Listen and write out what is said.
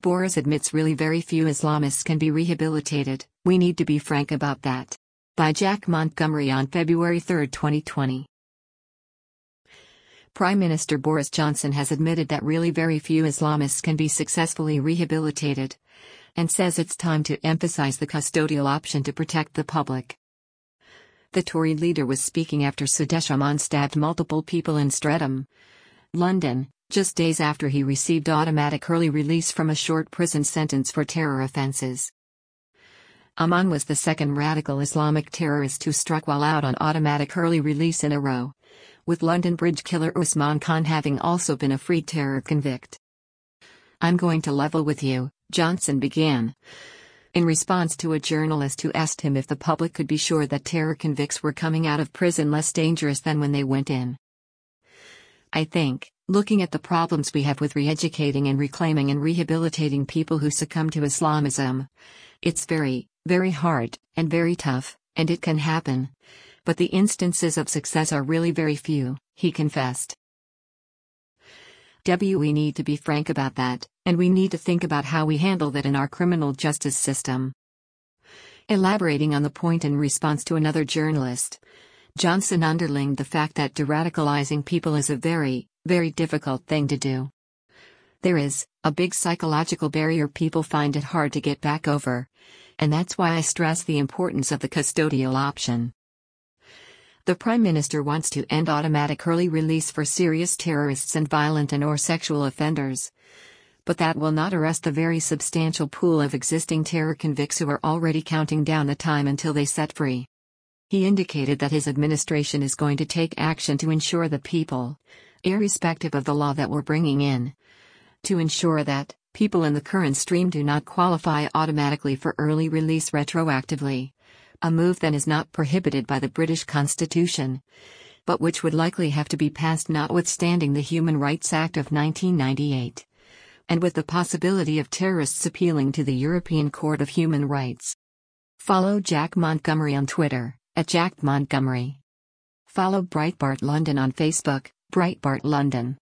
Boris admits really very few Islamists can be rehabilitated. We need to be frank about that. By Jack Montgomery on February 3, 2020. Prime Minister Boris Johnson has admitted that really very few Islamists can be successfully rehabilitated, and says it's time to emphasize the custodial option to protect the public. The Tory leader was speaking after Sudesh Aman stabbed multiple people in Streatham, London, just days after he received automatic early release from a short prison sentence for terror offences. Aman was the second radical Islamic terrorist who struck while out on automatic early release in a row, with London Bridge killer Usman Khan having also been a free terror convict. "I'm going to level with you," Johnson began, in response to a journalist who asked him if the public could be sure that terror convicts were coming out of prison less dangerous than when they went in. "I think, looking at the problems we have with re-educating and reclaiming and rehabilitating people who succumb to Islamism, it's very, very hard, and very tough, and it can happen. But the instances of success are really very few," he confessed. We need to be frank about that, and we need to think about how we handle that in our criminal justice system. Elaborating on the point in response to another journalist, Johnson underlined the fact that de-radicalizing people is a very, very difficult thing to do. There is a big psychological barrier people find it hard to get back over, and that's why I stress the importance of the custodial option. The Prime Minister wants to end automatic early release for serious terrorists and violent and/or sexual offenders, but that will not arrest the very substantial pool of existing terror convicts who are already counting down the time until they set free. He indicated that his administration is going to take action to ensure that people, irrespective of the law that we're bringing in, to ensure that people in the current stream do not qualify automatically for early release retroactively, a move that is not prohibited by the British Constitution, but which would likely have to be passed notwithstanding the Human Rights Act of 1998, and with the possibility of terrorists appealing to the European Court of Human Rights. Follow Jack Montgomery on Twitter, @JackMontgomery. Follow Breitbart London on Facebook, Breitbart London.